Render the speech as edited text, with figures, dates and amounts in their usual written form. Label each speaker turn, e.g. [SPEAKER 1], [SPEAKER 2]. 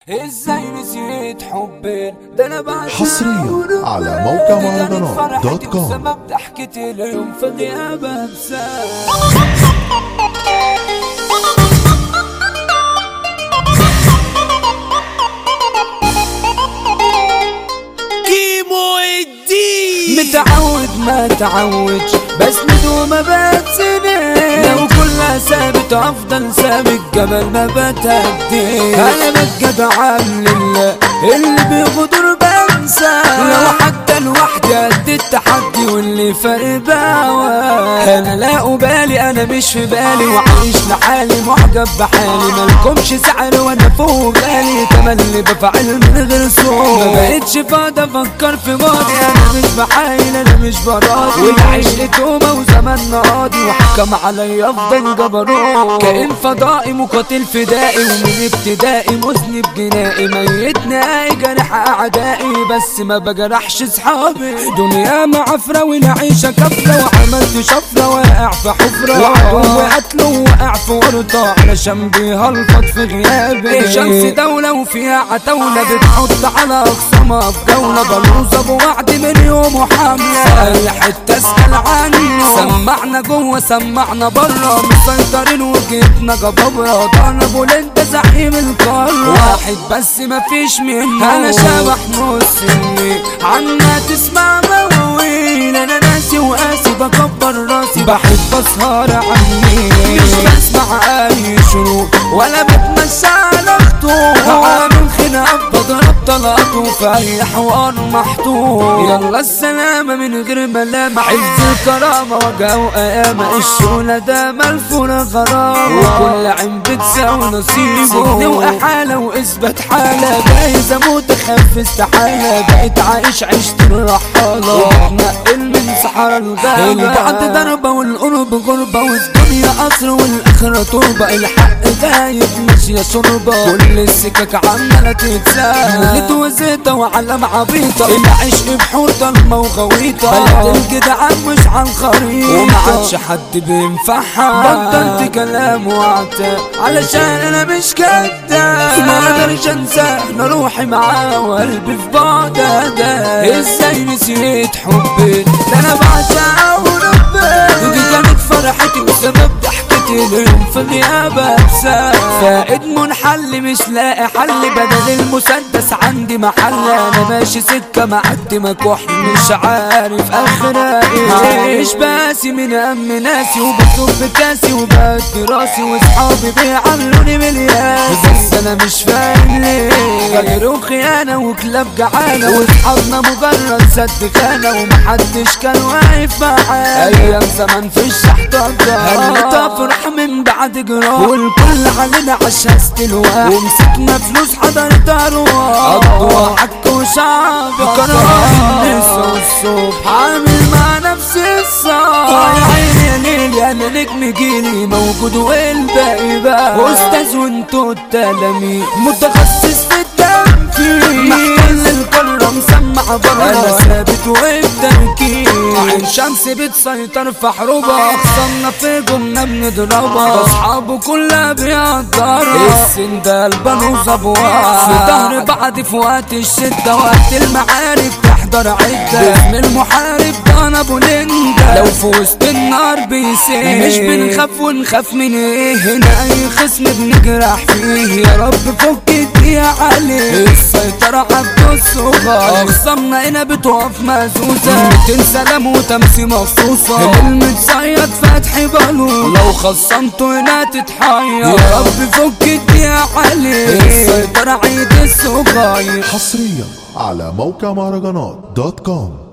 [SPEAKER 1] ازاي نسيت حبين ده انا بعشق
[SPEAKER 2] حصريا على موقع مهرجانات دوت كوم.
[SPEAKER 1] سبب ضحكتي اليوم في غيابها بسبب متعود ما تعودش بس ندوم بتسنين لو كلها ثابت افضل ثابت قبل ما بتهدي انا بتجدع لله اللي بيغدر بنسى لو حتى لوحدي قد التحدي واللي فرق باوى انا لا أبالي انا مش في بالي وعايش لحالي معجب بحالي مالكمش سعر وانا فوق بالي تملي بفعل من غير صوت ما بقتش فاضي افكر في ماضي انا مش بحايل انا مش براضي والعشق توبة وزمان قاضي وحكم علي افضل جبروت كائن فضائي مقاتل فدائي ومن ابتدائي مذنب جنائي ميت نهائي جرح اعدائي بس ما بجرحش صحابي دنيا معفرة والعيشة كفرة وعملت شفرة واقع في حفرة وعدو قتله واقع في ورطة علشان بيهلفط في غيابي شمس دولة وفيها عتاولة بتحط على اخصامها في جولة بلوزة بوعد من يوم وحاملة اي حتة اسأل عنه سمعنا جوه سمعنا برا مسيطرين وجيتنا جبابرة ضربوا لانت زعيم القارة واحد بس مفيش منه انا شبح مسلمي عنا تسمع مواويل انا ناسي وقاسي بكبر راسي بحب اسهر عني مش بسمع اي شروق ولا بتمشى على خطوط عامل خناق بضرب طلقات وفي اي حوار محطوط يلا السلامة من غير ملامة عز الكرامة وجع وقيامة الشغلة ده ملفونة غرامة وكل عين بتساوي نصيبه سجن وإحالة وإثبات حالة جايز أموت أخاف استحالة بقيت عايش عيشة الرحالة وبتنقل من صحراء الغابة البعد ضربة والقرب غربة والدنيا قصر والآخرة تربة الحق غايب ماشية شربة كل السكك عمالة تتساب ولد وزيتة وعلم عبيطة العشق بحور ضلمة وغويطة بلد الجدعان مش عالخريطة ومعادش حد بينفعها بطلت كلام وعتاب علشان انا مش كداب ما اقدرش انساه انا روحي معاه وقلبي في بعدها ده ازاي نسيت حبي ده انا بعشقه وربي دي كانت فرحتي وسبب ضحكتي اليوم في غيابها بسبب فائد منحل مش لاقي حل بدل المسدس عندي محل انا ماشي سكة معدي مكحل مش عارف اخرها ايه مش باسي من هم ناسي وبصب كاسي وبدي راسي واصحابي بيعملوني مليان بس انا مش فاهم ليه غير خيانة وكلاب جعانة واصحابنا مجرد سد خانة ومحدش كان واقف معانا ايام زمان في الشحط هل تفرح من بعد جراح والكل علينا عشاست الوقت ومسكنا فلوس حضرت ارواح قضوا حك وشعب كره النسا والصبح عامل مع نفسي الصعب يا عيني يا ليل انا نجم جيلي موجود والباقي بقى استاذ وانتو التلاميذ متخصص في التنفيذ محل القارة مسمع برا انا ثابت والتركيز عين شمس بتسيطر في حروبها اخصامنا في جمنا بنضربها اصحابه كلها بيقدرها السندال بنوز ابواب في ظهر بعض في وقت الشدة وقت المعارك تحضر عدة اسم المحارب ده انا ابو لندا لو في وسط النار بيسير مش بنخاف ونخاف من ايه هنا اي خصم بنجرح فيه يا رب فك الدقيقة عليه السيطرة عبد الصغار اخصامنا هنا بتقف مهزوزة 200 سلام وتمسي مخصوصة المتصيد فتحي بالو لو خصمته هنا تتحير يا رب فك الدقيقة عليه السيطرة عيد الصغير
[SPEAKER 2] حصريا على موقع مهرجانات دوت كوم.